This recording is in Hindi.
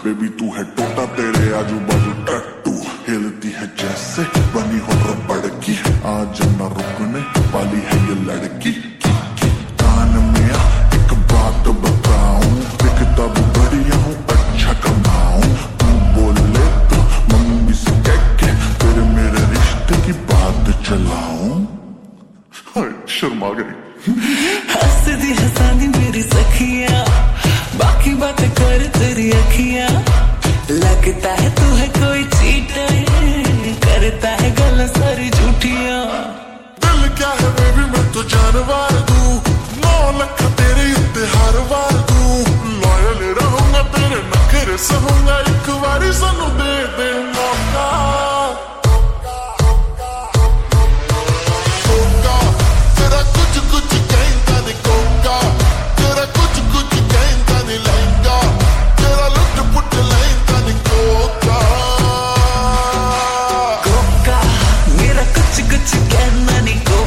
बेबी तू है टोटा, तेरे आजू बाजू टट्टू, हिलती है जैसे बनी हो रबड़ की, आज न रुकने वाली है ये लड़की। कान में एक बात बताऊं, दिखता भी बढ़िया हूँ, अच्छा कमाऊं, तू बोले तो मम्मी से कह के फिर मेरे रिश्ते की बात चलाऊं। शर्मा गई। हंसदी हंसादी मेरी सखियां, बाकी बातें कर तेरी अखियां, लगता है तू है कोई चीटर, करता है गल्ला सारी झूठियां। दिल क्या है बेबी मैं तो जानवर दूं, 9 लाख तेरे उत्ते हर वार दूं, लॉयल रहूंगा तेरे नखरे सहूंगा, एक बारी सानू दे दे मौका। तेरा कुछ कुछ कहता नहीं कोका, तेरा कुछ कुछ कहता नहीं लहंगा, तेरा लुट पुट लहंगा नहीं कोका। कोका मेरा कुछ कुछ कहना नहीं कोका।